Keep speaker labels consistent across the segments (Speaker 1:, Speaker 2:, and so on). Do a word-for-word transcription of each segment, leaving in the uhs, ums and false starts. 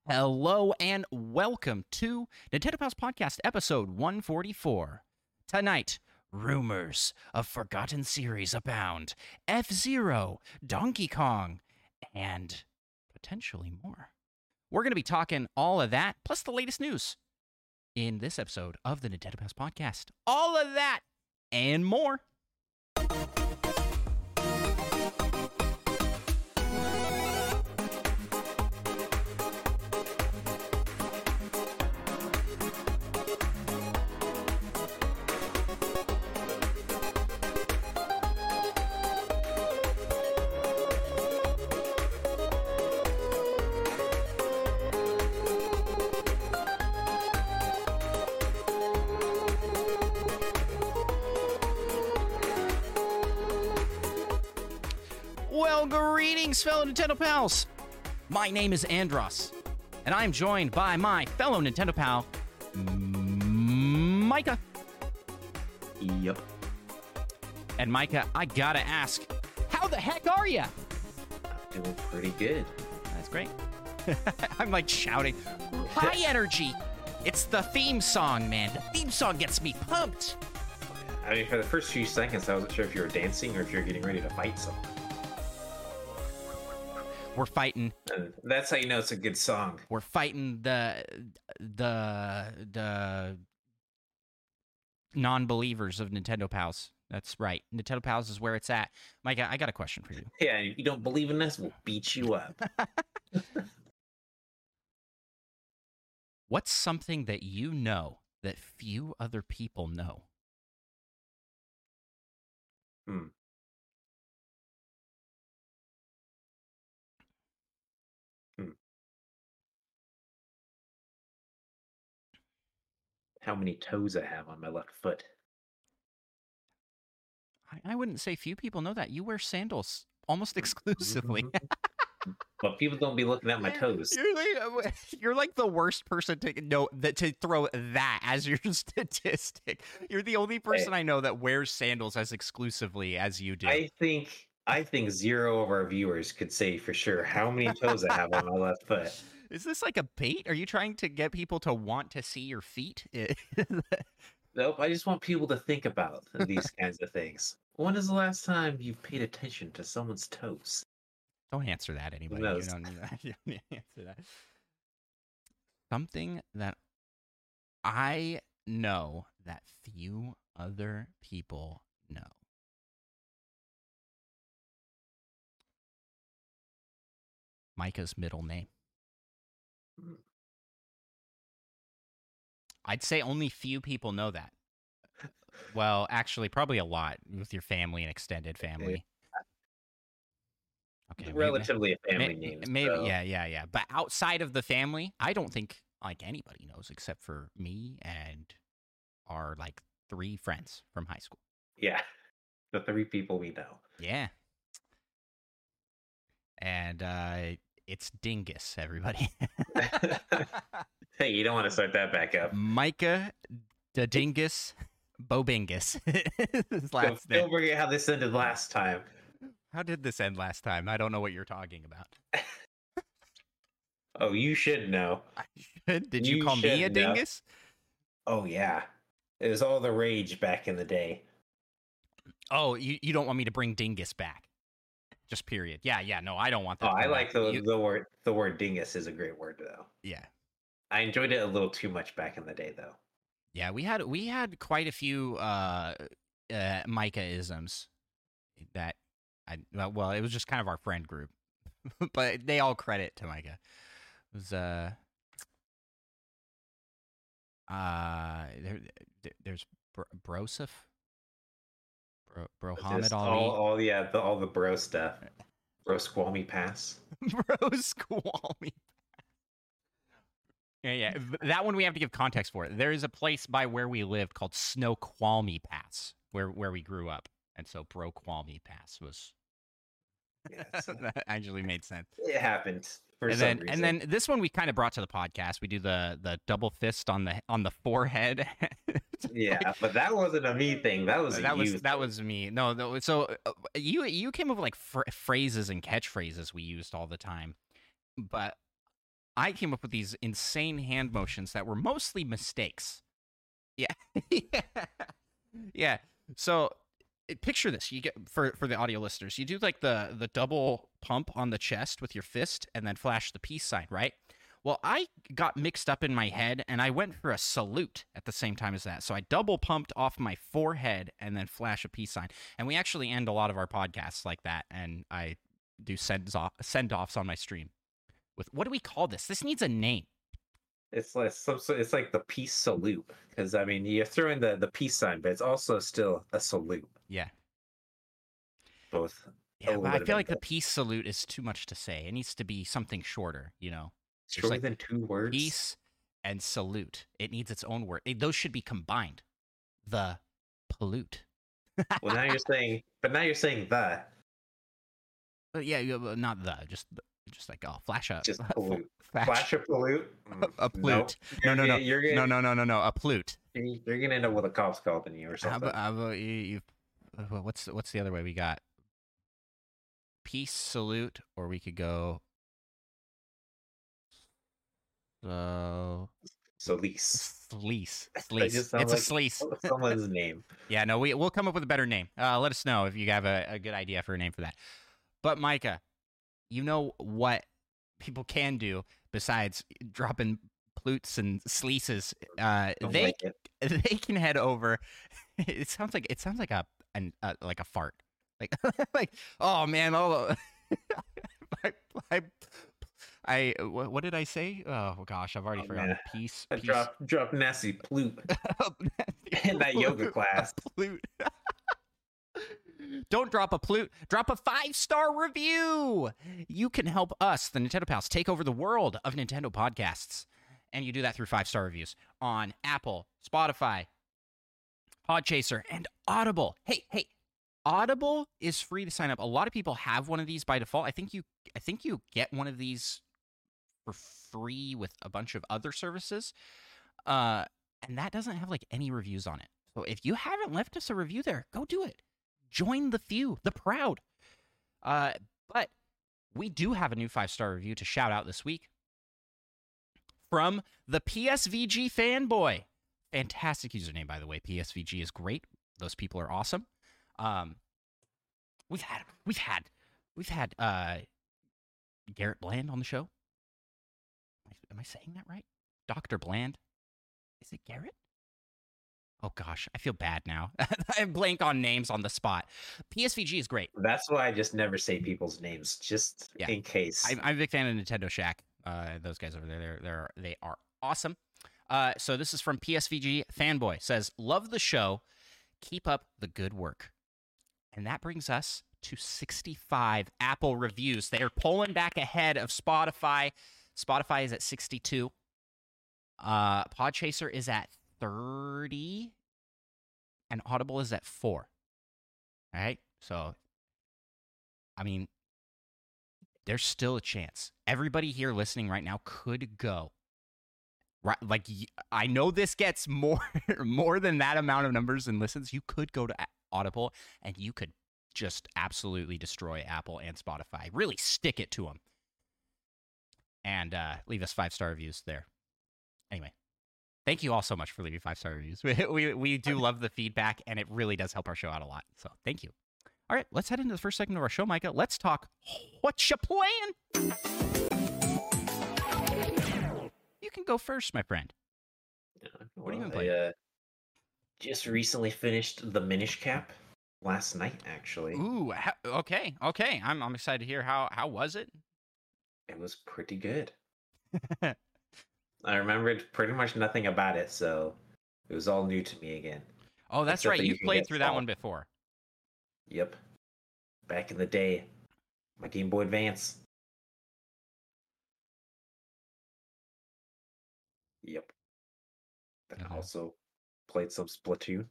Speaker 1: Hello and welcome to Nintendo Pals Podcast episode one forty-four. Tonight, rumors of forgotten series abound. F-Zero, Donkey Kong, and potentially more. We're going to be talking all of that, plus the latest news in this episode of the Nintendo Pals Podcast. All of that and more. Well, greetings, fellow Nintendo pals. My name is Andros, and I'm joined by my fellow Nintendo pal, Micah.
Speaker 2: Yep.
Speaker 1: And Micah, I gotta ask, how the heck are ya?
Speaker 2: Doing pretty good.
Speaker 1: That's great. I'm like shouting, high energy. It's the theme song, man. The theme song gets me pumped.
Speaker 2: I mean, for the first few seconds, I wasn't sure if you were dancing or if you were getting ready to fight someone.
Speaker 1: We're fighting.
Speaker 2: And that's how you know it's a good song.
Speaker 1: We're fighting the the the non-believers of Nintendo Pals. That's right. Nintendo Pals is where it's at. Micah, I got a question for you.
Speaker 2: Yeah, if you don't believe in us, we'll beat you up.
Speaker 1: What's something that you know that few other people know?
Speaker 2: Hmm. Hmm. How many toes I have on my left foot?
Speaker 1: I, I wouldn't say few people know that. You wear sandals almost exclusively.
Speaker 2: But people don't be looking at my toes.
Speaker 1: You're like, you're like the worst person to know that to throw that as your statistic. You're the only person
Speaker 2: Hey.
Speaker 1: I know that wears sandals as exclusively as you do.
Speaker 2: I think I think zero of our viewers could say for sure how many toes I have on my left foot.
Speaker 1: Is this like a bait? Are you trying to get people to want to see your feet?
Speaker 2: Nope, I just want people to think about these kinds of things. When is the last time you've paid attention to someone's toes?
Speaker 1: Don't answer that, anybody. You
Speaker 2: knows?
Speaker 1: don't need that. You don't need to answer that. Something that I know that few other people know. Micah's middle name.
Speaker 2: Hmm.
Speaker 1: I'd say only few people know that. Well, actually, probably a lot with your family and extended family. Okay, maybe-
Speaker 2: Relatively a family
Speaker 1: May-
Speaker 2: name.
Speaker 1: Maybe,
Speaker 2: so-
Speaker 1: yeah, yeah, yeah. But outside of the family, I don't think like anybody knows except for me and our like three friends from high school.
Speaker 2: Yeah, the three people we know.
Speaker 1: Yeah. And uh, it's Dingus, everybody.
Speaker 2: Hey, you don't want to start that back up.
Speaker 1: Micah the Dingus Bobingus. His
Speaker 2: So
Speaker 1: last
Speaker 2: don't
Speaker 1: name.
Speaker 2: forget how this ended last time.
Speaker 1: How did this end last time? I don't know what you're talking about.
Speaker 2: Oh, you should know.
Speaker 1: I should. Did you,
Speaker 2: You
Speaker 1: call me a
Speaker 2: should know.
Speaker 1: dingus?
Speaker 2: Oh yeah, it was all the rage back in the day.
Speaker 1: Oh, you, you don't want me to bring dingus back? Just period. Yeah, yeah. No, I don't want that.
Speaker 2: Oh,
Speaker 1: to
Speaker 2: I
Speaker 1: come
Speaker 2: like
Speaker 1: back.
Speaker 2: the
Speaker 1: You-
Speaker 2: the word the word dingus is a great word though.
Speaker 1: Yeah.
Speaker 2: I enjoyed it a little too much back in the day though.
Speaker 1: Yeah, we had we had quite a few uh, uh, Micah isms that I well, well, it was just kind of our friend group, but they all credit to Micah. It was uh uh there, there there's Bro- Broseph, Bro Brohammed
Speaker 2: Just
Speaker 1: Ali,
Speaker 2: all, all yeah, the, all the bro stuff. Bro Squalmy Pass.
Speaker 1: Bro Squalmy. Yeah, yeah. th- That one we have to give context for. There is a place by where we lived called Snoqualmie Pass, where where we grew up, and so Bro Qualmie Pass was
Speaker 2: Yes.
Speaker 1: that actually made sense.
Speaker 2: It happened for
Speaker 1: And
Speaker 2: some
Speaker 1: then
Speaker 2: reason.
Speaker 1: and then this one we kind of brought to the podcast. We do the the double fist on the on the forehead.
Speaker 2: yeah, but that wasn't a me thing. That was a
Speaker 1: that was
Speaker 2: you
Speaker 1: that
Speaker 2: thing.
Speaker 1: was me. No, no. So uh, you you came up with like fr- phrases and catchphrases we used all the time, but I came up with these insane hand motions that were mostly mistakes. Yeah. yeah. Yeah. So eh, picture this. You get for for the audio listeners, you do like the the double pump on the chest with your fist and then flash the peace sign, right? Well, I got mixed up in my head and I went for a salute at the same time as that. So I double pumped off my forehead and then flash a peace sign. And we actually end a lot of our podcasts like that, and I do send off send offs on my stream. With what do we call this? This needs a name.
Speaker 2: It's like some, so it's like the peace salute, because I mean you're throwing the the peace sign, but it's also still a salute.
Speaker 1: Yeah.
Speaker 2: Both.
Speaker 1: Yeah, but I feel like the peace salute is too much to say. It needs to be something shorter, you know.
Speaker 2: Shorter
Speaker 1: like
Speaker 2: than two words.
Speaker 1: Peace and salute. It needs its own word. It, those should be combined. The pollute.
Speaker 2: Well, now you're saying, but now you're saying the.
Speaker 1: But yeah, not the. Just just like oh, flash a
Speaker 2: just pollute.
Speaker 1: Flash,
Speaker 2: flash a pollute.
Speaker 1: A, a pollute. Nope. No, no, no.
Speaker 2: You're gonna,
Speaker 1: no, no, no, no, no. A pollute.
Speaker 2: You're gonna end up with a cops calling you or something.
Speaker 1: How about, how about you, you? What's what's the other way we got? Peace salute, or we could go. So.
Speaker 2: Sleaze.
Speaker 1: Sleaze. Sleaze. It's
Speaker 2: like
Speaker 1: a sleaze.
Speaker 2: Someone's name.
Speaker 1: Yeah, no, we we'll come up with a better name. Uh, let us know if you have a, a good idea for a name for that. But Micah, you know what people can do besides dropping plutes and sleaces? Uh, they like they can head over. It sounds like it sounds like a an uh, like a fart. Like like oh man, oh. I, I, I what did I say? Oh gosh, I've already oh, forgotten. Man. Peace.
Speaker 2: I
Speaker 1: peace.
Speaker 2: Drop drop nasty plute in that yoga class.
Speaker 1: Plute. Don't drop a plute. Drop a five-star review. You can help us, the Nintendo Pals, take over the world of Nintendo podcasts. And you do that through five-star reviews on Apple, Spotify, Podchaser, and Audible. Hey, hey, Audible is free to sign up. A lot of people have one of these by default. I think you I think you get one of these for free with a bunch of other services. Uh, and that doesn't have like any reviews on it. So if you haven't left us a review there, go do it. Join the few, the proud. Uh, but we do have a new five-star review to shout out this week from the P S V G fanboy. Fantastic username, by the way. P S V G is great. Those people are awesome. Um, we've had, we've had, we've had uh, Garrett Bland on the show. Am I saying that right? Doctor Bland. Is it Garrett? Oh gosh, I feel bad now. I blank on names on the spot. P S V G is great.
Speaker 2: That's why I just never say people's names, just yeah. in case.
Speaker 1: I'm, I'm a big fan of Nintendo Shack. Uh, those guys over there, they're, they're they are awesome. Uh, so this is from P S V G fanboy. Says, love the show. Keep up the good work. And that brings us to sixty-five Apple reviews. They are pulling back ahead of Spotify. Spotify is at sixty-two. Uh, Podchaser is at thirty, and Audible is at four. All right, so I mean, there's still a chance. Everybody here listening right now could go. Right, like I know this gets more more than that amount of numbers and listens. You could go to Audible and you could just absolutely destroy Apple and Spotify. Really stick it to them, and uh, leave us five star reviews there. Anyway. Thank you all so much for leaving five-star reviews. We, we we do love the feedback, and it really does help our show out a lot. So thank you. All right, let's head into the first segment of our show, Micah. Let's talk What's Ya Plan? You can go first, my friend.
Speaker 2: Yeah, well,
Speaker 1: what are you going to play?
Speaker 2: I, uh, just recently finished the Minish Cap last night, actually.
Speaker 1: Ooh, ha- okay, okay. I'm I'm excited to hear how how was it?
Speaker 2: It was pretty good. I remembered pretty much nothing about it, so it was all new to me again.
Speaker 1: Oh, that's Except right. That you played through that one before.
Speaker 2: Yep. Back in the day. My Game Boy Advance. Yep. And uh-huh. also played some Splatoon.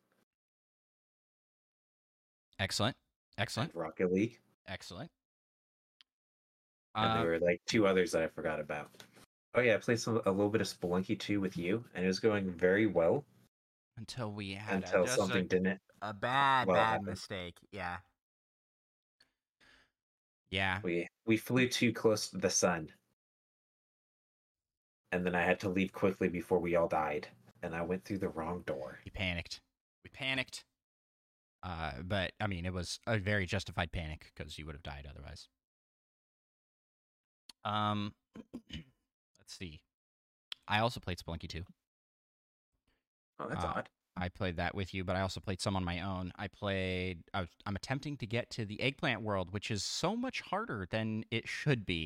Speaker 1: Excellent. Excellent.
Speaker 2: And Rocket League.
Speaker 1: Excellent.
Speaker 2: And uh, there were like two others that I forgot about. Oh yeah, I played some a little bit of Spelunky two with you, and it was going very well.
Speaker 1: Until we had
Speaker 2: until
Speaker 1: a,
Speaker 2: something
Speaker 1: a,
Speaker 2: didn't.
Speaker 1: A bad, well, bad happened. mistake. Yeah. Yeah.
Speaker 2: We we flew too close to the sun. and then I had to leave quickly before we all died, and I went through the wrong door.
Speaker 1: We panicked. We panicked. Uh, but I mean, it was a very justified panic because you would have died otherwise. Um, let's see. I also played Spelunky two.
Speaker 2: Oh, that's
Speaker 1: uh,
Speaker 2: odd.
Speaker 1: I played that with you, but I also played some on my own. I played. I was, I'm attempting to get to the eggplant world, which is so much harder than it should be.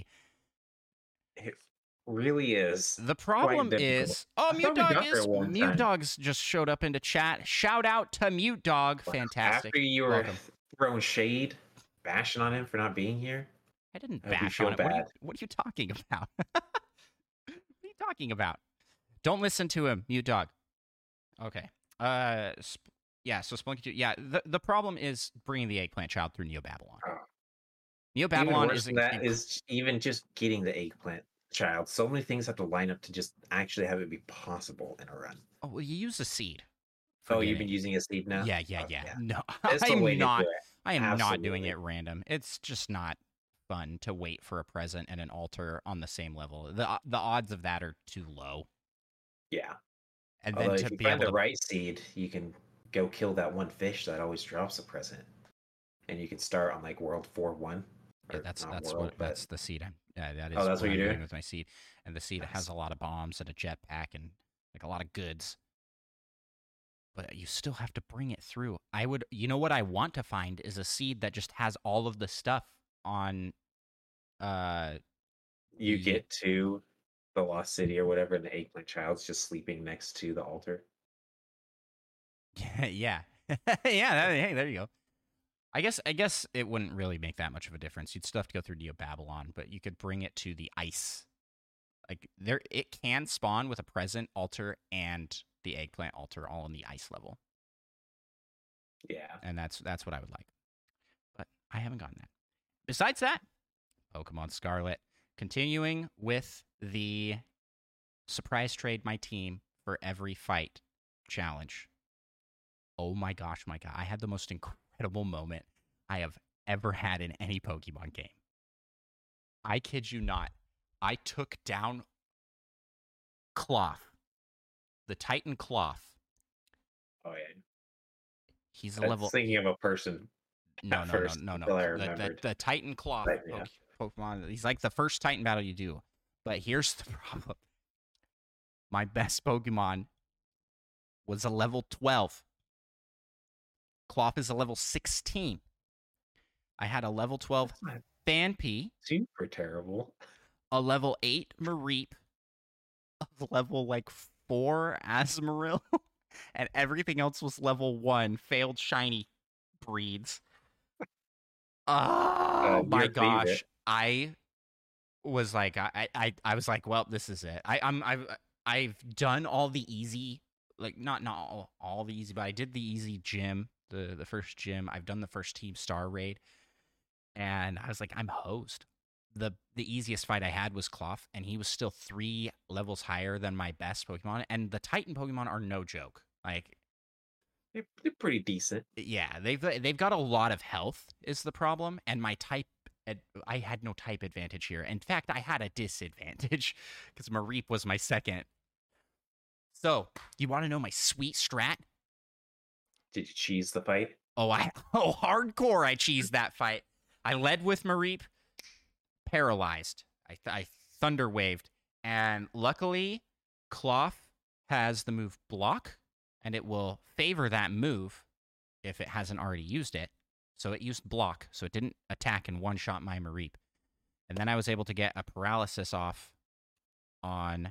Speaker 2: It really is.
Speaker 1: The problem is, oh,
Speaker 2: I
Speaker 1: Mute
Speaker 2: thought we
Speaker 1: Dog
Speaker 2: got there
Speaker 1: is
Speaker 2: one
Speaker 1: Mute
Speaker 2: time.
Speaker 1: Dog's just showed up into chat. Shout out to Mute Dog, fantastic.
Speaker 2: After you were
Speaker 1: Welcome.
Speaker 2: throwing shade, bashing on him for not being here.
Speaker 1: I didn't
Speaker 2: I hope you
Speaker 1: bash
Speaker 2: feel
Speaker 1: on it. What are, you,
Speaker 2: bad.
Speaker 1: what are you talking about? What are you talking about? Don't listen to him, Mute Dog. Okay. Uh, sp- yeah. So Spelunky two. Yeah. The the problem is bringing the eggplant child through Neo Babylon.
Speaker 2: Oh.
Speaker 1: Neo
Speaker 2: Even
Speaker 1: Babylon
Speaker 2: worse
Speaker 1: is
Speaker 2: than
Speaker 1: inc-
Speaker 2: that
Speaker 1: inc-
Speaker 2: is even just getting the eggplant child. So many things have to line up to just actually have it be possible in a run.
Speaker 1: Oh, well, you use a seed.
Speaker 2: Oh,
Speaker 1: Forget
Speaker 2: you've
Speaker 1: it.
Speaker 2: been using a seed now?
Speaker 1: Yeah, yeah,
Speaker 2: Oh,
Speaker 1: yeah.
Speaker 2: yeah.
Speaker 1: No,
Speaker 2: That's the
Speaker 1: I'm
Speaker 2: way to
Speaker 1: not.
Speaker 2: do it.
Speaker 1: I am not doing
Speaker 2: Absolutely.
Speaker 1: it random. It's just not fun to wait for a present and an altar on the same level. the The odds of that are too low.
Speaker 2: Yeah.
Speaker 1: And
Speaker 2: Although
Speaker 1: then
Speaker 2: if
Speaker 1: to
Speaker 2: you
Speaker 1: be
Speaker 2: find
Speaker 1: able
Speaker 2: the
Speaker 1: to
Speaker 2: right seed, you can go kill that one fish that always drops a present, and you can start on like world four one.
Speaker 1: Yeah,
Speaker 2: Or
Speaker 1: that's
Speaker 2: not
Speaker 1: that's
Speaker 2: world,
Speaker 1: what
Speaker 2: but
Speaker 1: that's the seed. I'm, yeah, that is
Speaker 2: Oh, that's what
Speaker 1: I'm
Speaker 2: you're
Speaker 1: doing
Speaker 2: doing?
Speaker 1: with my seed, and the seed
Speaker 2: Nice.
Speaker 1: has a lot of bombs and a jetpack and like a lot of goods. But you still have to bring it through. I would, you know, what I want to find is a seed that just has all of the stuff on. Uh,
Speaker 2: you
Speaker 1: the-
Speaker 2: get to the lost city or whatever, and the eggplant child's just sleeping next to the altar.
Speaker 1: yeah, yeah, yeah. That, hey, there you go. I guess I guess it wouldn't really make that much of a difference. You'd still have to go through Neo Babylon, but you could bring it to the ice. Like there, it can spawn with a present altar and the eggplant altar all in the ice level,
Speaker 2: Yeah.
Speaker 1: and that's that's what I would like. But I haven't gotten that. Besides that, Pokemon Scarlet, continuing with the surprise trade my team for every fight challenge. Oh my gosh, my God. I had the most incredible moment I have ever had in any Pokemon game. I kid you not. I took down Cloth, the Titan Cloth.
Speaker 2: Oh yeah.
Speaker 1: He's a
Speaker 2: I
Speaker 1: level.
Speaker 2: was thinking of a person.
Speaker 1: No,
Speaker 2: at
Speaker 1: no,
Speaker 2: first
Speaker 1: no, no,
Speaker 2: until I
Speaker 1: no. The, the,
Speaker 2: remembered.
Speaker 1: the Titan Cloth
Speaker 2: But, yeah.
Speaker 1: Poke- Pokemon. He's like the first Titan battle you do. But here's the problem. My best Pokemon was a level twelve. Cloth is a level sixteen. I had a level twelve
Speaker 2: That's not
Speaker 1: Phanpy,
Speaker 2: super terrible.
Speaker 1: a level eight Mareep, a level like four Azumarill, and everything else was level one failed shiny breeds. Oh
Speaker 2: Uh,
Speaker 1: my
Speaker 2: your
Speaker 1: gosh.
Speaker 2: favorite.
Speaker 1: I was like I, I I was like, well, this is it. I I'm I've I've done all the easy, like not not all, all the easy, but I did the easy gym, the the first gym. I've done the first team star raid. And I was like, I'm hosed. The the easiest fight I had was Cloth, and he was still three levels higher than my best Pokemon. And the Titan Pokemon are no joke. Like,
Speaker 2: They're, they're pretty decent.
Speaker 1: yeah, they've they've got a lot of health is the problem, and my type ad- I had no type advantage here. In fact, I had a disadvantage because Mareep was my second. So, you want to know my sweet strat?
Speaker 2: Did you cheese the fight?
Speaker 1: Oh, I oh hardcore! I cheesed that fight. I led with Mareep, paralyzed. I th- I thunder waved, and luckily, Cloth has the move block, and it will favor that move if it hasn't already used it. So it used block, so it didn't attack and one shot my Mareep, and then I was able to get a paralysis off on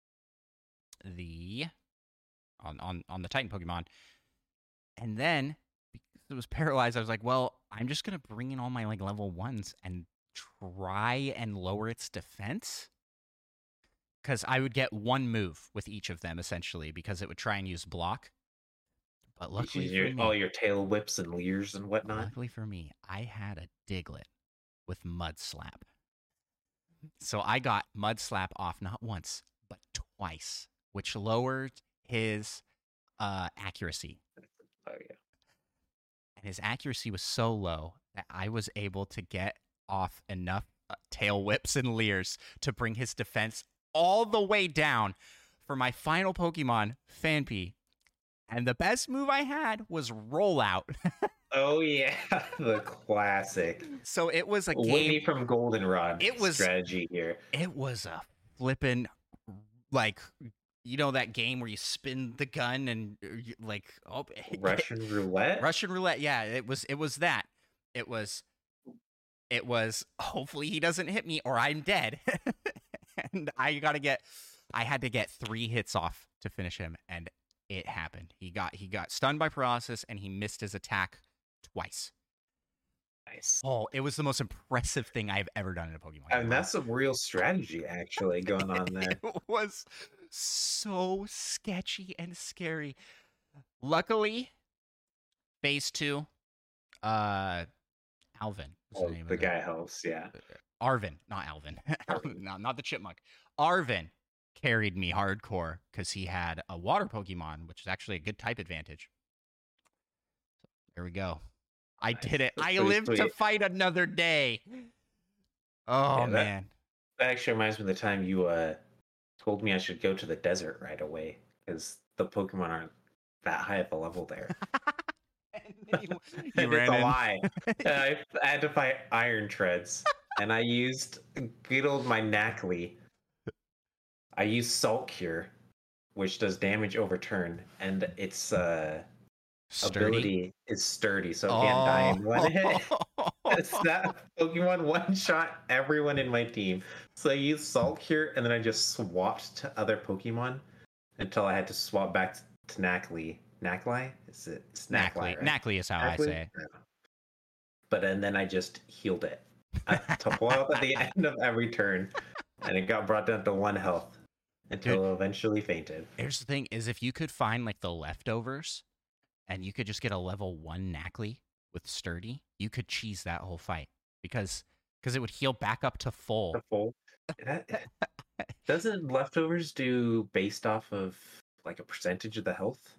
Speaker 1: the on on on the Titan Pokemon, and then because it was paralyzed, I was like, well, I'm just gonna bring in all my like level ones and try and lower its defense, because I would get one move with each of them essentially, because it would try and use block. But
Speaker 2: You
Speaker 1: luckily
Speaker 2: cheese
Speaker 1: for
Speaker 2: your,
Speaker 1: me,
Speaker 2: all your tail whips and leers and whatnot.
Speaker 1: luckily for me, I had a Diglett with Mud Slap. So I got Mud Slap off not once, but twice, which lowered his uh, accuracy.
Speaker 2: Oh yeah.
Speaker 1: And his accuracy was so low that I was able to get off enough uh, tail whips and leers to bring his defense all the way down for my final Pokemon, Phanpy. And the best move I had was Rollout.
Speaker 2: Oh, yeah. The classic.
Speaker 1: So it was a
Speaker 2: Whitney
Speaker 1: game.
Speaker 2: from Goldenrod
Speaker 1: It was
Speaker 2: strategy here.
Speaker 1: It was a flippin', like, you know that game where you spin the gun and you, like oh
Speaker 2: Russian roulette?
Speaker 1: Russian roulette, yeah. It was it was that. It was it was hopefully he doesn't hit me or I'm dead. And I gotta get I had to get three hits off to finish him, and it happened. He got he got stunned by paralysis and he missed his attack twice.
Speaker 2: Nice.
Speaker 1: Oh, it was the most impressive thing I've ever done in a Pokemon game.
Speaker 2: And that's some real strategy actually going on there.
Speaker 1: It was so sketchy and scary. Luckily, phase two, uh, Alvin.
Speaker 2: Oh, the, the guy helps, yeah.
Speaker 1: Arvin, not Alvin. no, not the chipmunk. Arvin carried me hardcore because he had a water Pokemon, which is actually a good type advantage. So, there we go. I nice. did it. That's I lived sweet. to fight another day. Oh, yeah, that, man.
Speaker 2: That actually reminds me of the time you uh, told me I should go to the desert right away because the Pokemon aren't that high of a level there.
Speaker 1: you, you
Speaker 2: it's a in. lie. I, I had to fight Iron Treads, and I used good old my Nacli. I used Salt Cure, which does damage over turn, and its uh, ability is sturdy, so it oh. can't die in one hit. It's that Pokemon one-shot everyone in my team. So I used Salt Cure, and then I just swapped to other Pokemon until I had to swap back to Nacli. Nacli? Is it? It's Nacli,
Speaker 1: Nacli.
Speaker 2: Right?
Speaker 1: Nacli is how Nacli? I say it.
Speaker 2: But and then I just healed it to pull out at the end of every turn, and it got brought down to one health until Dude, it eventually fainted.
Speaker 1: Here's the thing: is if you could find like the leftovers, and you could just get a level one Nacli with Sturdy, you could cheese that whole fight because because it would heal back up to full.
Speaker 2: To full. That, doesn't leftovers do based off of like a percentage of the health?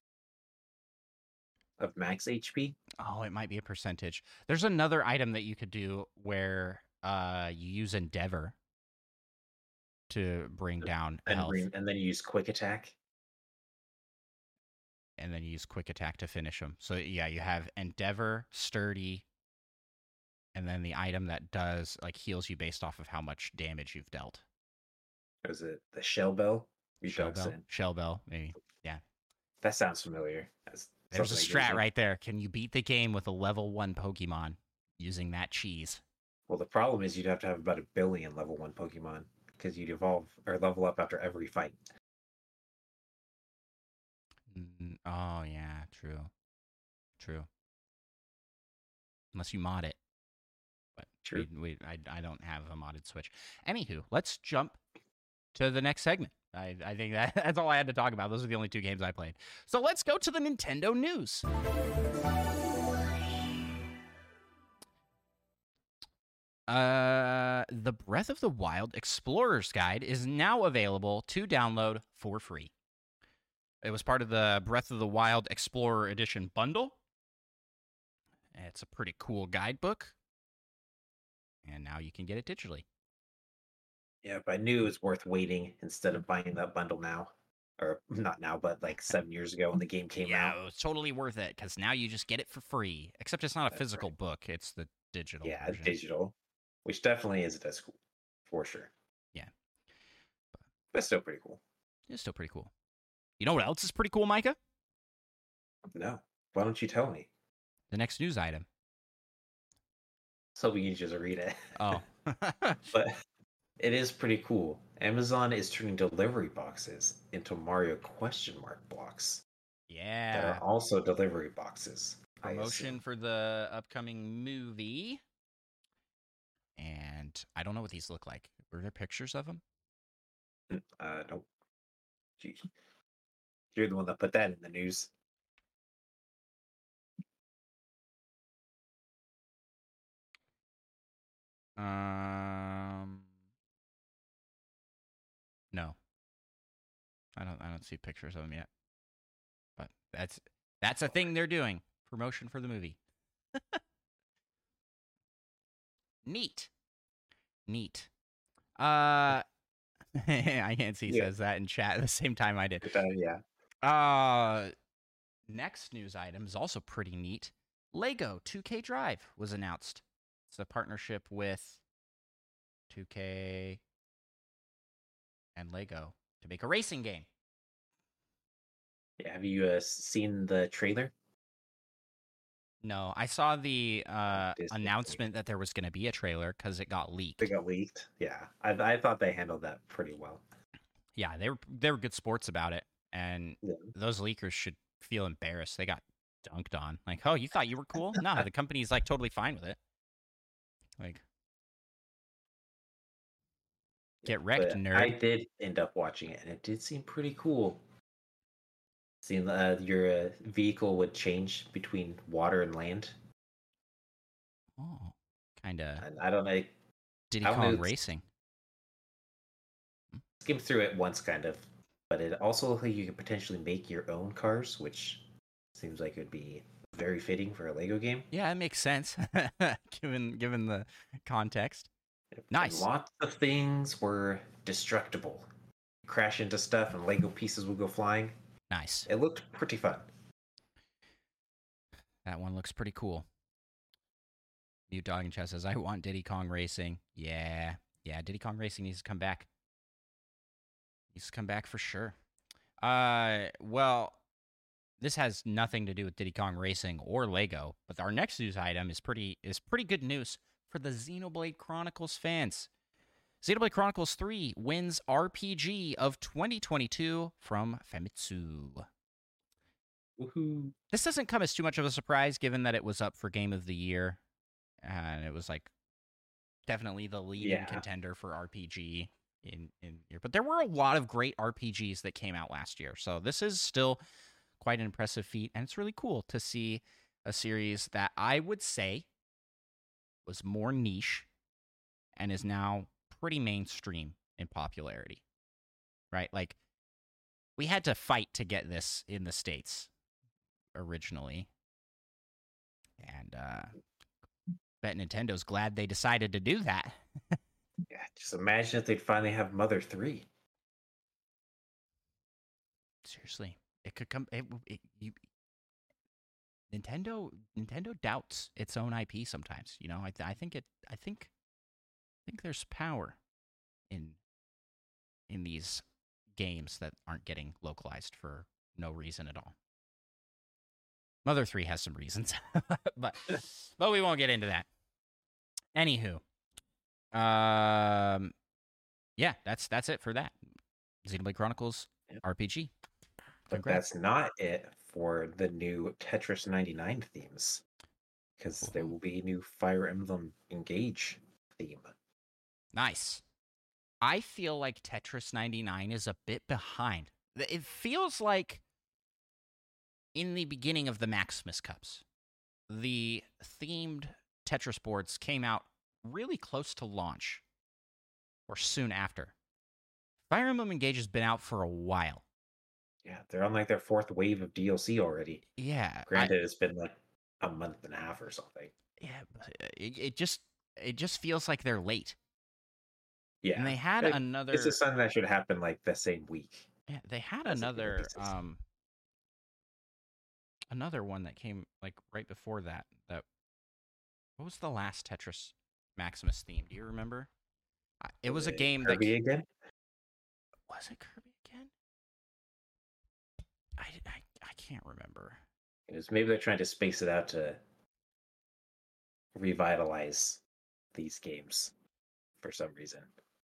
Speaker 2: Of max H P?
Speaker 1: Oh, it might be a percentage. There's another item that you could do where uh, you use Endeavor to bring down
Speaker 2: and
Speaker 1: health.
Speaker 2: Bring, and then you use Quick Attack.
Speaker 1: And then you use Quick Attack to finish them. So, yeah, you have Endeavor, Sturdy, and then the item that does, like, heals you based off of how much damage you've dealt.
Speaker 2: Was it the Shell Bell?
Speaker 1: Shell Bell? Shell Bell, maybe. Yeah.
Speaker 2: That sounds familiar. That's
Speaker 1: There's a strat right there. Can you beat the game with a level one Pokemon using that cheese?
Speaker 2: Well, the problem is you'd have to have about a billion level one Pokemon because you'd evolve or level up after every fight.
Speaker 1: Mm, oh, yeah, true. True. Unless you mod it. But
Speaker 2: true.
Speaker 1: We, we, I, I don't have a modded Switch. Anywho, let's jump to the next segment. I, I think that, that's all I had to talk about. Those are the only two games I played. So let's go to the Nintendo news. Uh, the Breath of the Wild Explorer's Guide is now available to download for free. It was part of the Breath of the Wild Explorer Edition bundle. It's a pretty cool guidebook. And now you can get it digitally.
Speaker 2: Yeah, but I knew it was worth waiting instead of buying that bundle now. Or not now, but like seven years ago when the game came
Speaker 1: yeah,
Speaker 2: out.
Speaker 1: Yeah, it was totally worth it because now you just get it for free. Except it's not a That's physical right. book, it's the digital
Speaker 2: Yeah,
Speaker 1: version.
Speaker 2: digital. Which definitely isn't as cool, for sure.
Speaker 1: Yeah.
Speaker 2: But, but still pretty cool.
Speaker 1: It's still pretty cool. You know what else is pretty cool, Micah?
Speaker 2: No. Why don't you tell me?
Speaker 1: The next news item.
Speaker 2: So we can just read it.
Speaker 1: Oh.
Speaker 2: But it is pretty cool. Amazon is turning delivery boxes into Mario question mark blocks.
Speaker 1: Yeah.
Speaker 2: That are also delivery boxes.
Speaker 1: Promotion for the upcoming movie. And I don't know what these look like. Were there pictures of them?
Speaker 2: Uh, no. Jeez. You're the one that put that in the news.
Speaker 1: Um, no. I don't. I don't see pictures of them yet. But that's that's a thing they're doing. Promotion for the movie. Neat. Neat. Uh, Yancy
Speaker 2: Yeah.
Speaker 1: says that in chat at the same time I did.
Speaker 2: Uh, yeah.
Speaker 1: Uh, next news item is also pretty neat. Lego two K Drive was announced. It's a partnership with two K and Lego to make a racing game.
Speaker 2: Yeah. Have you uh, seen the trailer?
Speaker 1: No, I saw the uh,
Speaker 2: Disney
Speaker 1: announcement that there was going to be a trailer because it got leaked.
Speaker 2: They got leaked. Yeah, I, I thought they handled that pretty well.
Speaker 1: Yeah, they were they were good sports about it, and
Speaker 2: Yeah.
Speaker 1: those leakers should feel embarrassed. They got dunked on. Like, oh, you thought you were cool? No, the company's like totally fine with it. Like, get wrecked,
Speaker 2: But
Speaker 1: nerd.
Speaker 2: I did end up watching it, and it did seem pretty cool. Seeing uh, your uh, vehicle would change between water and land.
Speaker 1: Oh, kind of
Speaker 2: And I don't know.
Speaker 1: Diddy
Speaker 2: I don't know,
Speaker 1: Kong
Speaker 2: it's-
Speaker 1: Racing.
Speaker 2: Skimmed through it once, kind of, but it also looks like you could potentially make your own cars, which seems like it would be very fitting for a Lego game.
Speaker 1: Yeah, it makes sense given given the context.
Speaker 2: And
Speaker 1: Nice.
Speaker 2: lots of things were destructible. Crash into stuff, and Lego pieces would go flying.
Speaker 1: Nice.
Speaker 2: It looked pretty fun.
Speaker 1: That one looks pretty cool. Mute Dog in chat says, I want Diddy Kong Racing. Yeah. Yeah, Diddy Kong Racing needs to come back. Needs to come back for sure. Uh, well, this has nothing to do with Diddy Kong Racing or Lego, but our next news item is pretty is pretty good news for the Xenoblade Chronicles fans. Xenoblade Chronicles three wins R P G of twenty twenty-two from Famitsu.
Speaker 2: Woohoo!
Speaker 1: This doesn't come as too much of a surprise, given that it was up for Game of the Year, and it was like definitely the leading
Speaker 2: Yeah.
Speaker 1: contender for R P G in in year. But there were a lot of great R P Gs that came out last year, so this is still quite an impressive feat, and it's really cool to see a series that I would say was more niche and is now pretty mainstream in popularity. Right? Like, we had to fight to get this in the States originally. And uh bet Nintendo's glad they decided to do that.
Speaker 2: Yeah, just imagine if they'd finally have Mother three.
Speaker 1: Seriously, it could come. It, it, you, Nintendo, Nintendo doubts its own I P sometimes. You know, I, th- I think it. I think, I think there's power in in these games that aren't getting localized for no reason at all. Mother three has some reasons, but but we won't get into that. Anywho, um, yeah, that's that's it for that. Xenoblade Chronicles
Speaker 2: Yep.
Speaker 1: R P G.
Speaker 2: But
Speaker 1: Congrats.
Speaker 2: that's not it for the new Tetris ninety-nine themes. Because there
Speaker 1: Woohoo.
Speaker 2: will be a new Fire Emblem Engage theme.
Speaker 1: Nice. I feel like Tetris ninety-nine is a bit behind. Th- It feels like in the beginning of the Maximus Cups, the themed Tetris boards came out really close to launch or soon after. Fire Emblem Engage has been out for a while.
Speaker 2: Yeah, they're on like their fourth wave of D L C already.
Speaker 1: Yeah. I-
Speaker 2: Granted, it's been like a month and a half or something.
Speaker 1: yeah, but it, it just it just feels like they're late.
Speaker 2: Yeah.
Speaker 1: And they had
Speaker 2: It-
Speaker 1: another
Speaker 2: This is something that should happen like the same week.
Speaker 1: yeah, they had
Speaker 2: as the
Speaker 1: another
Speaker 2: releases.
Speaker 1: um another one that came like right before that. That what was the last Tetris Maximus theme? Do you remember? I- It was a game that
Speaker 2: Kirby again?
Speaker 1: was it Kirby again? I, I I can't remember.
Speaker 2: It was maybe they're trying to space it out to revitalize these games for some reason.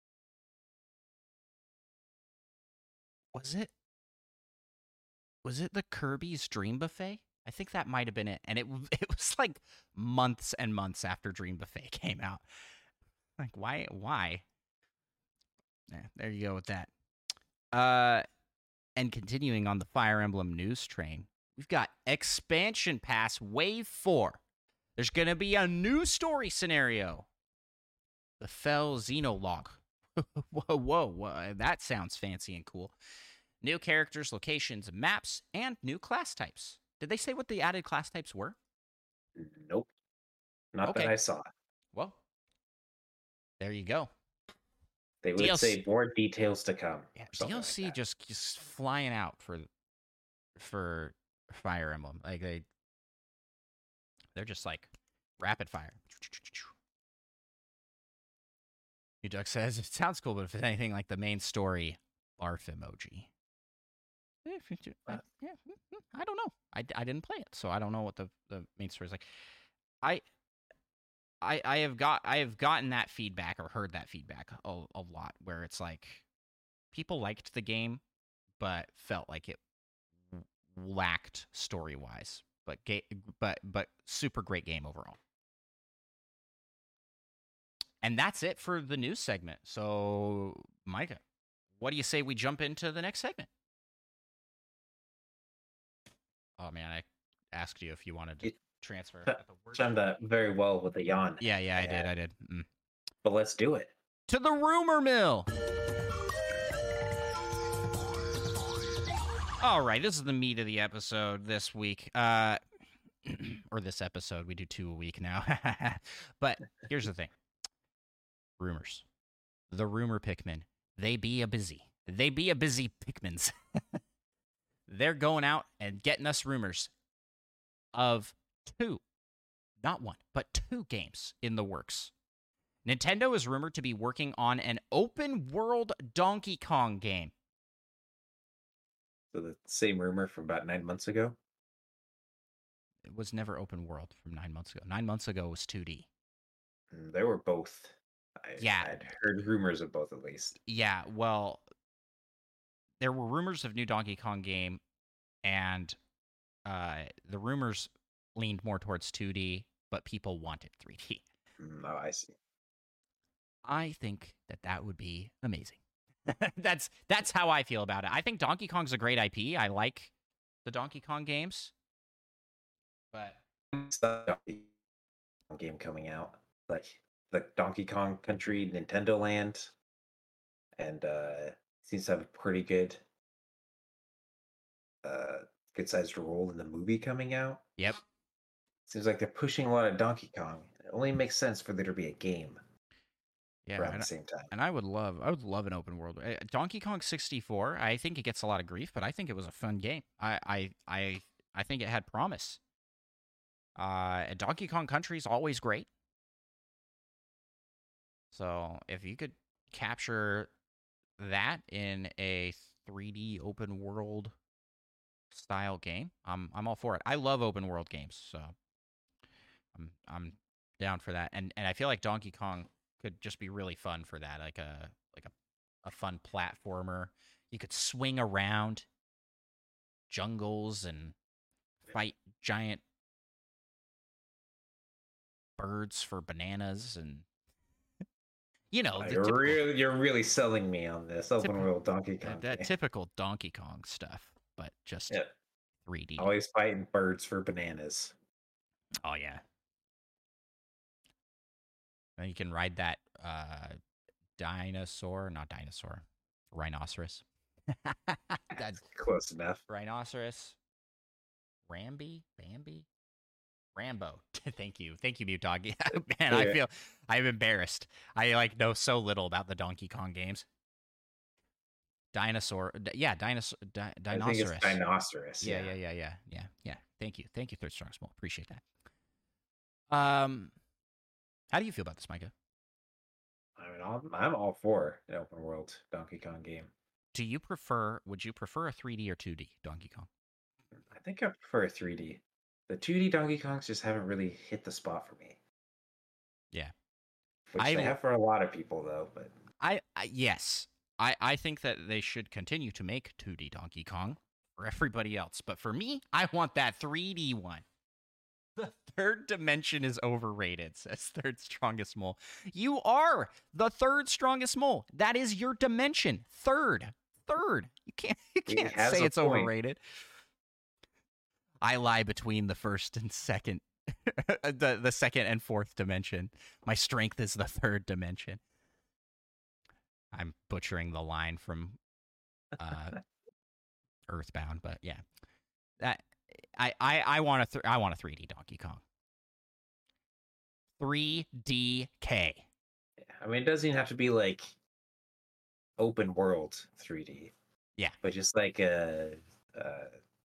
Speaker 1: Was it was it the Kirby's Dream Buffet? I think that might have been it. And it w- it was like months and months after Dream Buffet came out. Like why why? Yeah, there you go with that. Uh and continuing on the Fire Emblem news train, we've got Expansion Pass Wave four. There's going to be a new story scenario. The Fell Xenologue. whoa, whoa, whoa, that sounds fancy and cool. New characters, locations, maps, and new class types. Did they say what the added class types were?
Speaker 2: Nope. Not
Speaker 1: Okay.
Speaker 2: that I saw.
Speaker 1: Well, there you go.
Speaker 2: They would
Speaker 1: D L C
Speaker 2: say more details to come.
Speaker 1: Yeah,
Speaker 2: or something
Speaker 1: D L C
Speaker 2: like that.
Speaker 1: just just flying out for for Fire Emblem. Like they they're just like rapid fire. Duck says it sounds cool, but if it's anything like the main story, barf emoji. I, yeah, I don't know. I, I didn't play it, so I don't know what the, the main story is like. I I I have got I have gotten that feedback or heard that feedback a, a lot, where it's like people liked the game, but felt like it lacked story wise, but ga- but but super great game overall. And that's it for the news segment. So, Micah, what do you say we jump into the next segment? Oh man, I asked you if you wanted to
Speaker 2: It,
Speaker 1: transfer.
Speaker 2: Timed that very well with the yawn.
Speaker 1: Yeah, yeah, I, I did, I did. Mm.
Speaker 2: But let's do it.
Speaker 1: To the rumor mill. All right, this is the meat of the episode this week. Uh, or this episode. We do two a week now. But here's the thing. Rumors. The rumor Pikmin. They be a busy. They be a busy Pikmins. They're going out and getting us rumors of two, not one, but two games in the works. Nintendo is rumored to be working on an open-world Donkey Kong game.
Speaker 2: So the same rumor from about nine months ago?
Speaker 1: It was never open world from nine months ago. Nine months ago was two D.
Speaker 2: They were both. I,
Speaker 1: yeah.
Speaker 2: I'd heard rumors of both at least.
Speaker 1: Yeah, well, there were rumors of new Donkey Kong game, and uh, the rumors leaned more towards two D, but people wanted three D.
Speaker 2: Mm, oh, I see.
Speaker 1: I think that that would be amazing. that's that's how I feel about it. I think Donkey Kong's a great I P. I like the Donkey Kong games, but
Speaker 2: game coming out, like the Donkey Kong Country Nintendo Land, and uh, seems to have a pretty good, uh, good sized role in the movie coming out.
Speaker 1: Yep.
Speaker 2: Seems like they're pushing a lot of Donkey Kong. It only makes sense for there to be a game.
Speaker 1: Yeah,
Speaker 2: around
Speaker 1: and,
Speaker 2: the same time.
Speaker 1: And I would love, I would love an open world. Uh, Donkey Kong sixty-four. I think it gets a lot of grief, but I think it was a fun game. I, I, I, I think it had promise. Uh, and Donkey Kong Country is always great. So if you could capture that in a three D open world style game, I'm, I'm all for it. I love open world games, so I'm, I'm down for that. And, and I feel like Donkey Kong could just be really fun for that, like a like a, a fun platformer. You could swing around jungles and fight giant birds for bananas, and you know, the
Speaker 2: you're
Speaker 1: typical,
Speaker 2: really you're really selling me on this open
Speaker 1: typical,
Speaker 2: world Donkey Kong.
Speaker 1: That, that
Speaker 2: game.
Speaker 1: typical Donkey Kong stuff, but just
Speaker 2: yep.
Speaker 1: three D.
Speaker 2: Always fighting birds for bananas.
Speaker 1: Oh yeah. And you can ride that uh, dinosaur, not dinosaur, rhinoceros.
Speaker 2: That's close enough.
Speaker 1: Rhinoceros. Rambi? Bambi? Rambo. Thank you. Thank you, Mute Dog. Man, yeah. I feel I'm embarrassed. I like know so little about the Donkey Kong games. Dinosaur. Yeah, dinosaur. Di- dinosaurus.
Speaker 2: I think it's Dinosaurus.
Speaker 1: Yeah, yeah, yeah, yeah, yeah, yeah. Thank you. Thank you, Third Strong Small. Appreciate that. Um, How do you feel about this, Micah?
Speaker 2: I mean, I'm, I'm all for an open world Donkey Kong game.
Speaker 1: Do you prefer, would you prefer a three D or two D Donkey Kong?
Speaker 2: I think I prefer three D. The two D Donkey Kongs just haven't really hit the spot for me.
Speaker 1: Yeah.
Speaker 2: Which
Speaker 1: I,
Speaker 2: they have for a lot of people, though. But
Speaker 1: I, I yes. I, I think that they should continue to make two D Donkey Kong for everybody else. But for me, I want that three D one. The third dimension is overrated, says Third Strongest Mole. You are the third strongest mole. That is your dimension. Third. Third. You can't, you can't say it's point. overrated. I lie between the first and second, the, the second and fourth dimension. My strength is the third dimension. I'm butchering the line from uh, Earthbound, but yeah. That I, I, I want a th- I want a three D Donkey Kong. three D K.
Speaker 2: I mean, it doesn't even have to be like open world three D.
Speaker 1: Yeah.
Speaker 2: But just like a, uh,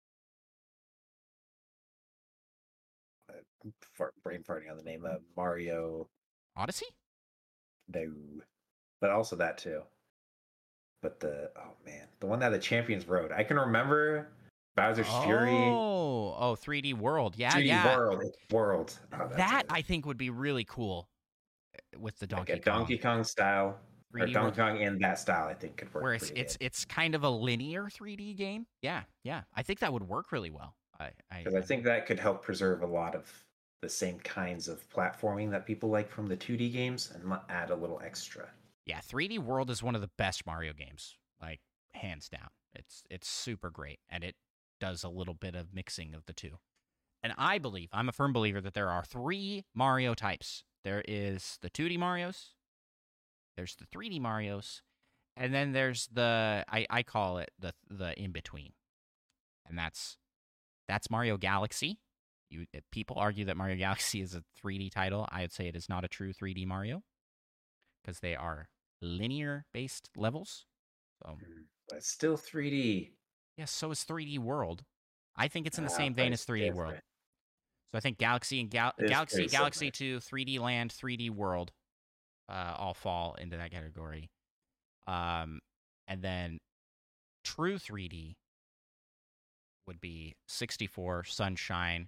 Speaker 2: fart, brain farting on the name of Mario.
Speaker 1: Odyssey?
Speaker 2: No, but also that too. But the oh man, the one that the Champions Road. I can remember Bowser's
Speaker 1: oh,
Speaker 2: Fury.
Speaker 1: Oh, oh, three D World. Yeah,
Speaker 2: three D
Speaker 1: yeah.
Speaker 2: World. It's World. Oh,
Speaker 1: that
Speaker 2: it.
Speaker 1: I think would be really cool with the Donkey
Speaker 2: like a
Speaker 1: Kong.
Speaker 2: Donkey Kong style. Or Donkey
Speaker 1: World.
Speaker 2: Kong in that style, I think could work.
Speaker 1: Where it's it's
Speaker 2: good.
Speaker 1: it's kind of a linear three D game. Yeah, yeah. I think that would work really well. I
Speaker 2: Because I, I, I think that could help preserve a lot of the same kinds of platforming that people like from the two D games and add a little extra.
Speaker 1: Yeah, three D World is one of the best Mario games, like hands down. It's it's super great, and it does a little bit of mixing of the two. And I believe, I'm a firm believer that there are three Mario types. There is the two D Marios, there's the three D Marios, and then there's the I, I call it the the in between, and that's that's Mario Galaxy. You people argue that Mario Galaxy is a three D title. I would say it is not a true three D Mario because they are linear based levels. So,
Speaker 2: but still three D.
Speaker 1: Yes, so is three D World. I think it's in the ah, same vein as three D different. World. So I think Galaxy and Gal- Galaxy, Galaxy two, three D Land, three D World, uh, all fall into that category. Um, and then true three D would be sixty-four, Sunshine.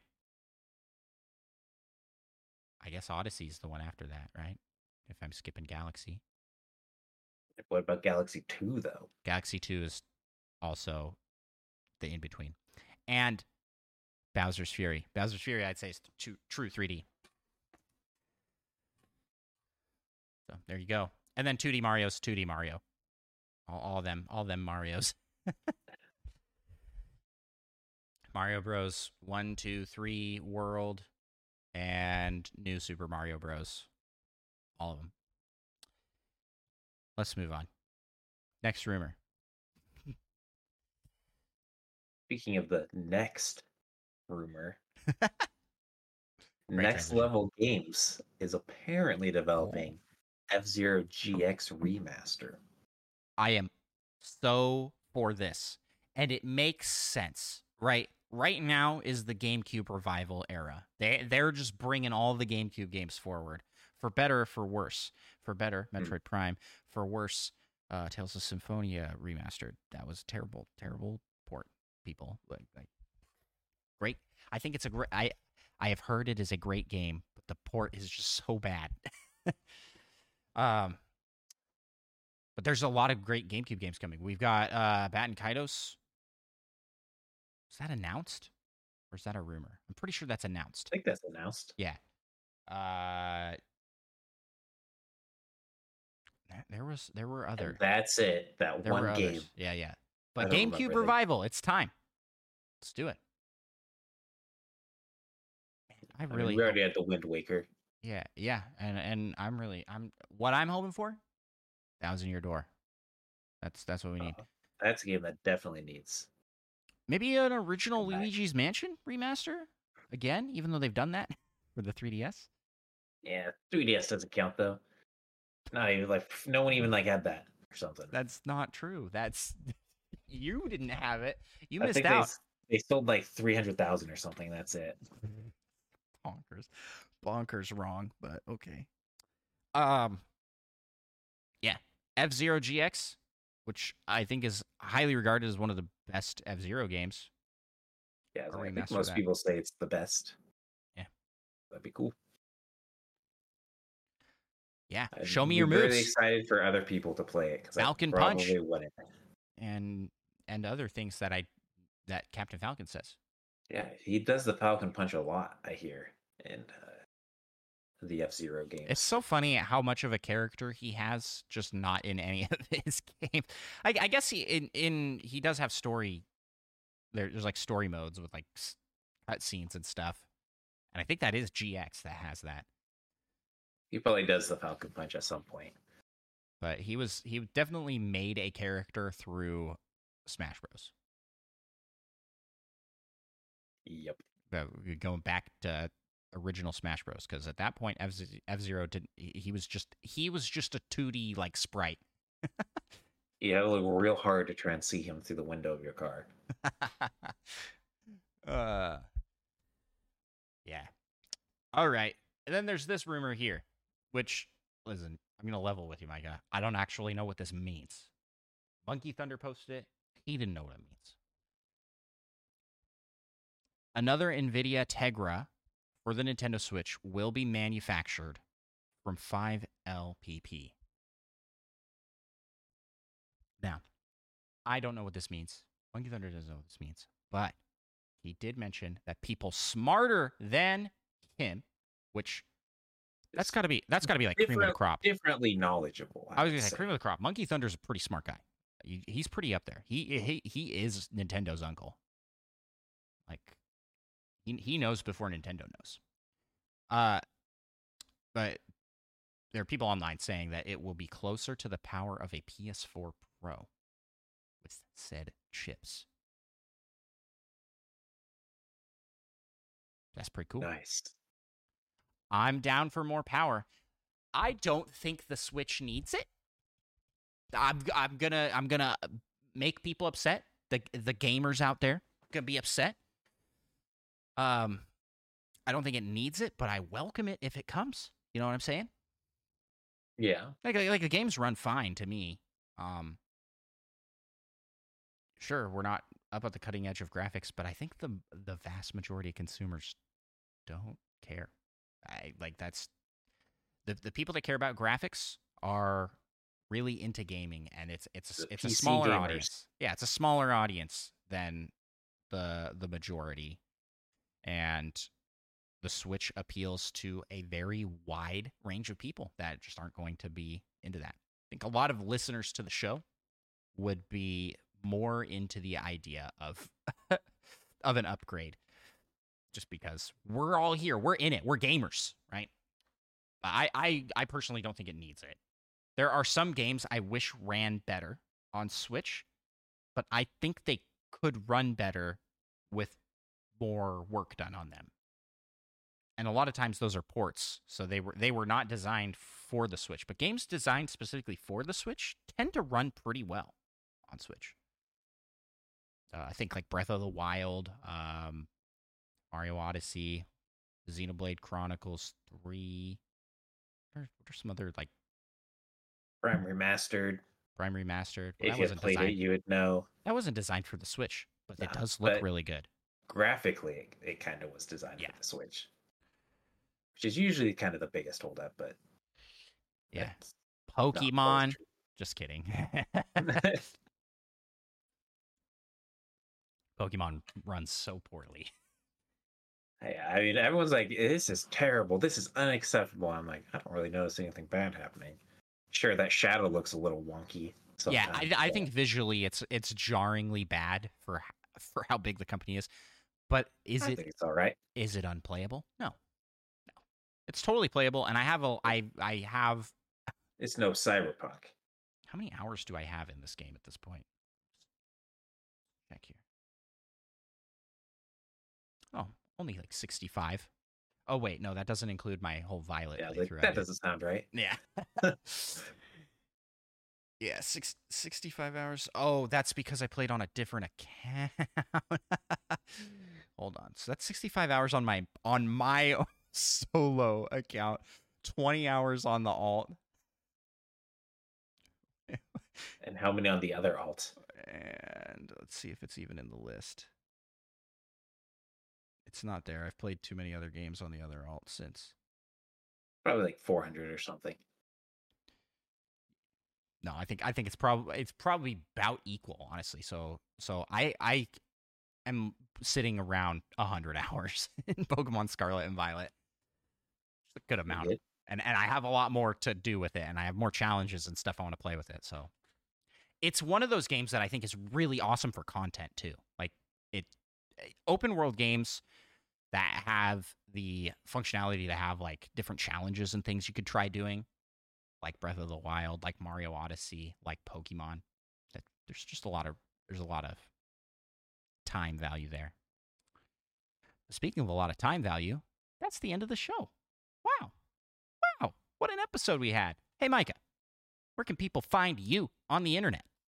Speaker 1: I guess Odyssey's the one after that, right? If I'm skipping Galaxy.
Speaker 2: What about Galaxy two, though?
Speaker 1: Galaxy two is also the in-between. And Bowser's Fury. Bowser's Fury, I'd say, is true, true three D. So there you go. And then two D Mario's two D Mario. All, all of them. All of them Marios. Mario Bros. one, two, three, World, and New Super Mario Bros. All of them. Let's move on. Next rumor.
Speaker 2: Speaking of the next rumor, Next Level Games is apparently developing oh. F-Zero G X Remaster.
Speaker 1: I am so for this. And it makes sense, right? Right now is the GameCube revival era. They, they're just bringing all the GameCube games forward. For better or for worse. For better, Metroid mm. Prime. For worse, uh, Tales of Symphonia Remastered. That was a terrible, terrible port, people. Like, like, great. I think it's a great... I, I have heard it is a great game, but the port is just so bad. um, But there's a lot of great GameCube games coming. We've got uh, Baten Kaitos. Is that announced? Or is that a rumor? I'm pretty sure that's announced.
Speaker 2: I think that's announced.
Speaker 1: Yeah. Uh... There was, there were other.
Speaker 2: And that's it. That
Speaker 1: there
Speaker 2: one game.
Speaker 1: Yeah, yeah. But GameCube revival. It's time. Let's do it. I really.
Speaker 2: I mean, we already had the Wind Waker.
Speaker 1: Yeah, yeah, and and I'm really, I'm what I'm hoping for. Thousand Year Door. That's that's what we need.
Speaker 2: Uh, that's a game that definitely needs.
Speaker 1: Maybe an original Luigi's Mansion remaster again, even though they've done that for the three D S.
Speaker 2: Yeah, three D S doesn't count though. Not even like no one even like had that or something.
Speaker 1: That's not true. That's you didn't have it. You
Speaker 2: I
Speaker 1: missed
Speaker 2: think
Speaker 1: out.
Speaker 2: They, they sold like three hundred thousand or something. That's it.
Speaker 1: Bonkers, bonkers wrong, but okay. Um, yeah, F-Zero G X, which I think is highly regarded as one of the best F-Zero games.
Speaker 2: Yeah, I think most people say it's the best.
Speaker 1: Yeah,
Speaker 2: that'd be cool.
Speaker 1: Yeah,
Speaker 2: I'm
Speaker 1: show me your moves.
Speaker 2: Really excited for other people to play it.
Speaker 1: Falcon Punch, and and other things that I that Captain Falcon says.
Speaker 2: Yeah, he does the Falcon Punch a lot. I hear in uh, the F-Zero games.
Speaker 1: It's so funny how much of a character he has, just not in any of his games. I, I guess he in in he does have story. There, there's like story modes with like cut scenes and stuff, and I think that is G X that has that.
Speaker 2: He probably does the Falcon Punch at some point.
Speaker 1: But he was he definitely made a character through Smash Bros.
Speaker 2: Yep.
Speaker 1: But going back to original Smash Bros. Because at that point, F-Zero didn't. He was just he was just a two D like sprite.
Speaker 2: You have to look real hard to try and see him through the window of your car.
Speaker 1: uh, yeah. All right. And then there's this rumor here, which, listen, I'm going to level with you, Micah. I don't actually know what this means. Monkey Thunder posted it. He didn't know what it means. Another NVIDIA Tegra for the Nintendo Switch will be manufactured from five L P P. Now, I don't know what this means. Monkey Thunder doesn't know what this means. But he did mention that people smarter than him, which that's got to be that's got to be like cream of the crop.
Speaker 2: Differently knowledgeable.
Speaker 1: I, I was going to say cream of the crop. Monkey Thunder's a pretty smart guy. He, he's pretty up there. He he he is Nintendo's uncle. Like he he knows before Nintendo knows. Uh but there are people online saying that it will be closer to the power of a P S four Pro with said chips. That's pretty cool.
Speaker 2: Nice.
Speaker 1: I'm down for more power. I don't think the Switch needs it. I'm I'm gonna I'm gonna make people upset. The the gamers out there gonna be upset. Um, I don't think it needs it, but I welcome it if it comes. You know what I'm saying?
Speaker 2: Yeah.
Speaker 1: Like like the games run fine to me. Um, sure, we're not up at the cutting edge of graphics, but I think the the vast majority of consumers don't care. I like that's the the people that care about graphics are really into gaming, and it's it's
Speaker 2: The
Speaker 1: it's a
Speaker 2: P C
Speaker 1: smaller
Speaker 2: gamers.
Speaker 1: audience. Yeah, it's a smaller audience than the the majority, and the Switch appeals to a very wide range of people that just aren't going to be into that. I think a lot of listeners to the show would be more into the idea of of an upgrade, just because we're all here, we're in it, we're gamers, right? I I I personally don't think it needs it. There are some games I wish ran better on Switch, but I think they could run better with more work done on them. And a lot of times those are ports, so they were they were not designed for the Switch. But games designed specifically for the Switch tend to run pretty well on Switch. Uh, I think like Breath of the Wild, um, Mario Odyssey, Xenoblade Chronicles three. What are, what are some other like
Speaker 2: Prime Remastered.
Speaker 1: Prime Remastered?
Speaker 2: If
Speaker 1: that
Speaker 2: you
Speaker 1: wasn't
Speaker 2: played
Speaker 1: designed.
Speaker 2: it, you would know.
Speaker 1: That wasn't designed for the Switch, but it
Speaker 2: Nah,
Speaker 1: does look
Speaker 2: but-
Speaker 1: really good.
Speaker 2: Graphically, it, it kind of was designed
Speaker 1: Yeah.
Speaker 2: for the Switch, which is usually kind of the biggest holdup. But
Speaker 1: Yeah,
Speaker 2: that's not
Speaker 1: Pokemon.
Speaker 2: always
Speaker 1: Just kidding.
Speaker 2: true.
Speaker 1: Pokemon runs so poorly.
Speaker 2: Hey, I mean, everyone's like, "This is terrible. This is unacceptable." I'm like, I don't really notice anything bad happening. Sure, that shadow looks a little wonky.
Speaker 1: Yeah,
Speaker 2: sometimes,
Speaker 1: I, I
Speaker 2: but
Speaker 1: think visually it's it's jarringly bad for h- for how big the company is. But is
Speaker 2: I
Speaker 1: it
Speaker 2: think it's all right.
Speaker 1: is it unplayable? No, no, it's totally playable. And I have a I I have
Speaker 2: It's no cyberpunk.
Speaker 1: how many hours do I have in this game at this point? Check here. Oh, only like sixty-five. Oh wait, no, that doesn't include my whole Violet
Speaker 2: Yeah, like,
Speaker 1: playthrough. I
Speaker 2: that
Speaker 1: did.
Speaker 2: doesn't sound right.
Speaker 1: Yeah. Yeah, six, sixty-five hours. Oh, that's because I played on a different account. Hold on. So that's sixty-five hours on my on my solo account. twenty hours on the alt.
Speaker 2: And how many on the other alt?
Speaker 1: And let's see if it's even in the list. It's not there. I've played too many other games on the other alt since.
Speaker 2: Probably like four hundred or something.
Speaker 1: No, I think I think it's probably it's probably about equal, honestly. So so I I am sitting around a hundred hours in Pokemon Scarlet and Violet. It's a good
Speaker 2: Pretty
Speaker 1: amount,
Speaker 2: good.
Speaker 1: and and I have a lot more to do with it, and I have more challenges and stuff I want to play with it. So it's one of those games that I think is really awesome for content too. Like it, open world games that have the functionality to have like different challenges and things you could try doing, like Breath of the Wild, like Mario Odyssey, like Pokemon. That there's just a lot of there's a lot of time value there. Speaking of a lot of time value, that's the end of the show. Wow. Wow. What an episode we had. Hey, Micah, where can people find you on the internet?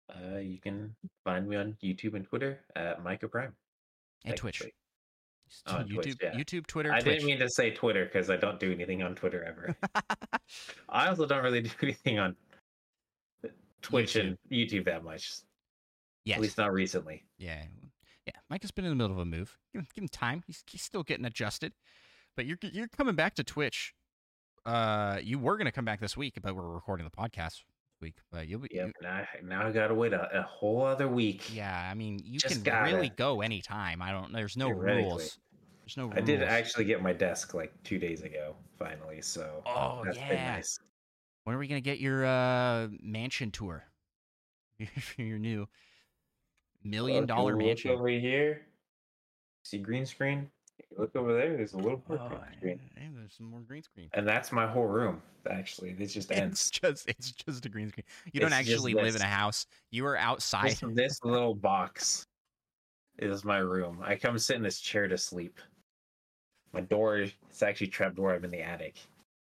Speaker 2: Uh, you can find me on YouTube and Twitter at Micah Prime.
Speaker 1: And Twitch.
Speaker 2: technically. Oh, on
Speaker 1: YouTube,
Speaker 2: Twitch, yeah.
Speaker 1: YouTube, Twitter,
Speaker 2: I
Speaker 1: Twitch.
Speaker 2: didn't mean to say Twitter because I don't do anything on Twitter ever. I also don't really do anything on Twitch
Speaker 1: YouTube.
Speaker 2: and YouTube that much.
Speaker 1: Yes.
Speaker 2: At least not recently.
Speaker 1: Yeah. Yeah. Mike has been in the middle of a move. Give him, give him time. He's, he's still getting adjusted. But you're you're coming back to Twitch. Uh, you were gonna come back this week, but we're recording the podcast this week. But you'll be.
Speaker 2: Yep.
Speaker 1: You,
Speaker 2: Now, now I gotta wait a, a whole other week.
Speaker 1: yeah. I mean, you
Speaker 2: Just
Speaker 1: can
Speaker 2: gotta-
Speaker 1: really go anytime. I don't. There's no
Speaker 2: Theoretically.
Speaker 1: rules. There's no rules.
Speaker 2: I did actually get my desk like two days ago, finally. So
Speaker 1: Oh
Speaker 2: that's been
Speaker 1: yeah.
Speaker 2: nice.
Speaker 1: When are we gonna get your uh mansion tour? Your new million
Speaker 2: Well, if you
Speaker 1: dollar
Speaker 2: look
Speaker 1: mansion.
Speaker 2: over here. See green screen? If you look over there, there's a little more
Speaker 1: Oh,
Speaker 2: green screen.
Speaker 1: hey, there's some more green screen.
Speaker 2: And that's my whole room, actually. It just
Speaker 1: It's
Speaker 2: ends.
Speaker 1: just it's just a green screen. You don't
Speaker 2: It's just
Speaker 1: actually live in
Speaker 2: this.
Speaker 1: a house. You are outside.
Speaker 2: This, this little box is my room. I come sit in this chair to sleep. My door is actually trap door. I'm in the attic.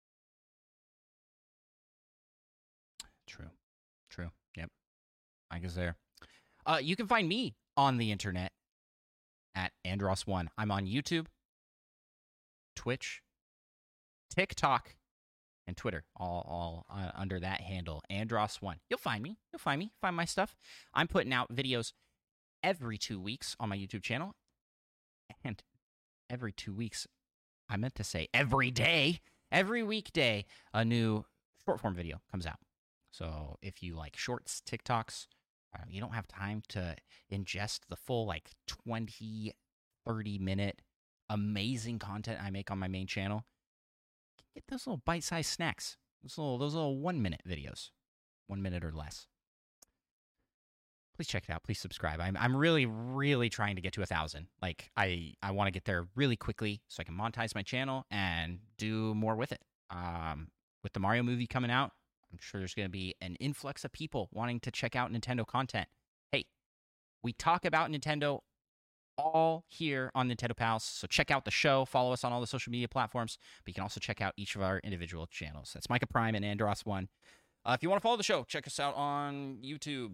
Speaker 1: True. True. Yep. Mike is there. Uh, you can find me on the internet at Andros one. I'm on YouTube, Twitch, TikTok, and Twitter, all all uh, under that handle, Andros one. You'll find me. You'll find me. Find my stuff. I'm putting out videos every two weeks on my YouTube channel, and every two weeks, I meant to say every day, every weekday, a new short form video comes out. So if you like shorts, TikToks, uh, you don't have time to ingest the full like twenty, thirty minute amazing content I make on my main channel, get those little bite-sized snacks, those little, those little one-minute videos, one minute or less. Please check it out. Please subscribe. I'm I'm really, really trying to get to a thousand. Like I, I want to get there really quickly so I can monetize my channel and do more with it. Um, with the Mario movie coming out, I'm sure there's going to be an influx of people wanting to check out Nintendo content. Hey, we talk about Nintendo all here on Nintendo Pals, so check out the show. Follow us on all the social media platforms, but you can also check out each of our individual channels. That's Micah Prime and Andros one. Uh, if you want to follow the show, check us out on YouTube,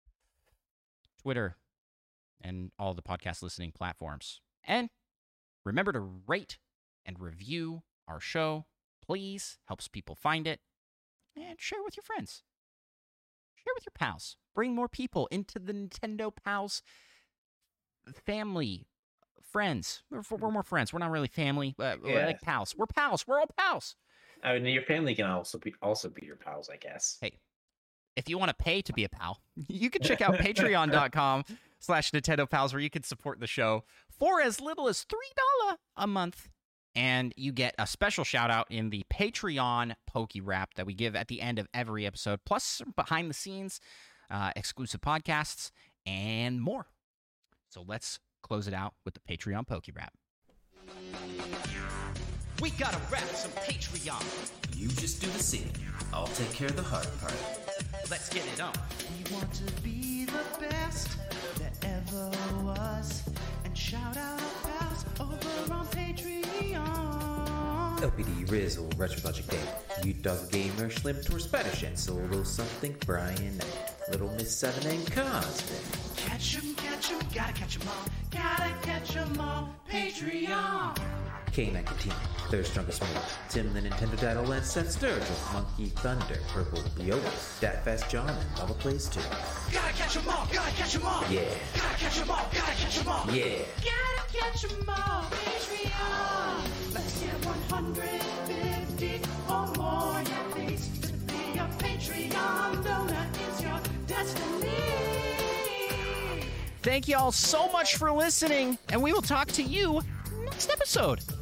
Speaker 1: Twitter, and all the podcast listening platforms. And remember to rate and review our show, please. Helps people find it. And share with your friends. Share with your pals. Bring more people into the Nintendo Pals family, friends. We're, we're more friends. We're not really family, but we're
Speaker 2: Yeah.
Speaker 1: like pals. We're pals. We're all pals.
Speaker 2: I mean, your family can also be also be your pals, I guess.
Speaker 1: Hey, if you want to pay to be a pal, you can check out patreon.com slash Nintendo Pals, where you can support the show for as little as three dollars a month. And you get a special shout out in the Patreon Poke Rap that we give at the end of every episode, plus some behind the scenes, uh, exclusive podcasts, and more. So let's close it out with the Patreon Poke Rap.
Speaker 3: We gotta rap some Patreon.
Speaker 4: You just do the singing. I'll take care of the hard part.
Speaker 3: Let's get it on.
Speaker 5: We want to be the best that ever was. And shout out our pals over on Patreon.
Speaker 4: L P D, Rizzle, Retrologic Day, You Dog Gamer, Slim Tour, Spanish, and Solo Something, Brian, Little Miss Seven, and Cosmic.
Speaker 5: Catch 'em, catch 'em, gotta catch 'em all. Gotta catch 'em all. Patreon.
Speaker 4: K-Man Katina, Third Strongest Move, Tim the Nintendo Dad, Lance and Sturgill, Monkey Thunder, Purple Yoda, Dat Fast John, and Lava Plays too.
Speaker 5: Gotta catch 'em all. Gotta catch 'em all.
Speaker 4: Yeah,
Speaker 5: Gotta catch 'em all. Gotta catch 'em all.
Speaker 4: yeah.
Speaker 5: Gotta catch 'em all. Patreon. Let's get one hundred fifty or more. Yeah, please. To be a Patreon donor is your destiny.
Speaker 1: Thank you all so much for listening, and we will talk to you next episode.